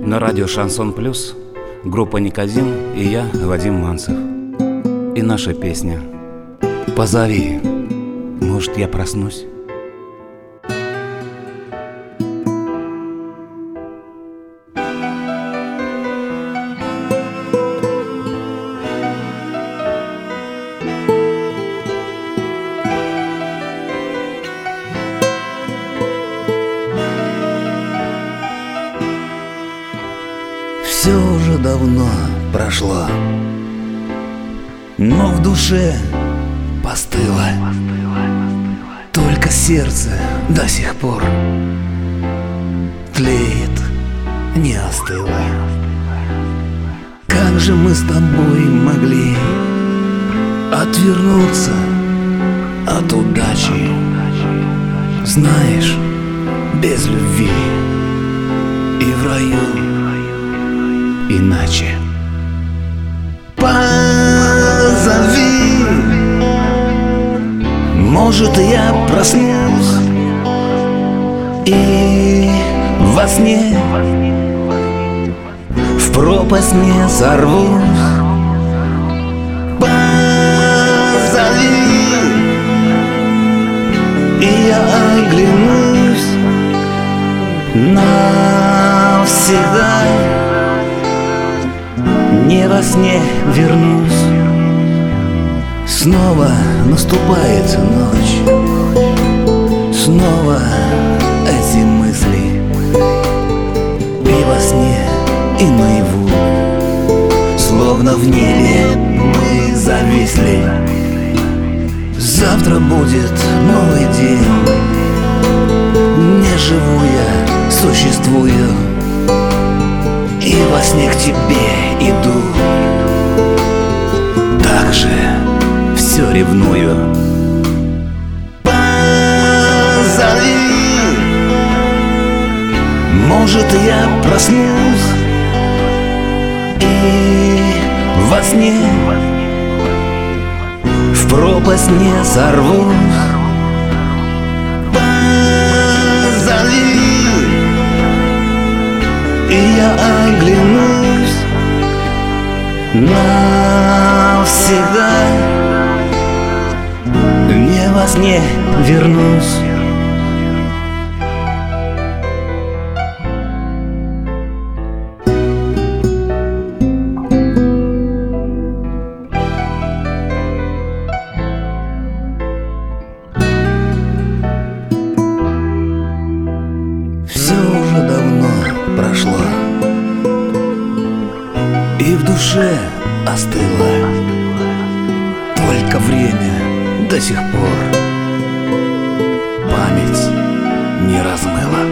На радио «Шансон Плюс» группа «Никодим» и я, Вадим Манцев. И наша песня «Позови, может, я проснусь». Все уже давно прошло, но в душе постыло. Только сердце до сих пор тлеет, не остыло. Как же мы с тобой могли отвернуться от удачи? Знаешь, без любви и в раю иначе. Позови, может, я проснусь и во сне в пропасть не сорвусь. Позови, и я оглянусь навсегда. Не во сне вернусь. Снова наступает ночь, снова эти мысли. И во сне, и наяву, словно в небе мы зависли. Завтра будет новый день. Не живу я, существую, и во сне к тебе иду. Так же все ревную. Позови, может, я проснусь и во сне в пропасть не сорвусь. Позови, и я оглянусь навсегда. Не во сне вернусь. Все уже давно прошло, и в душе остыло. Только время до сих пор память не размыла.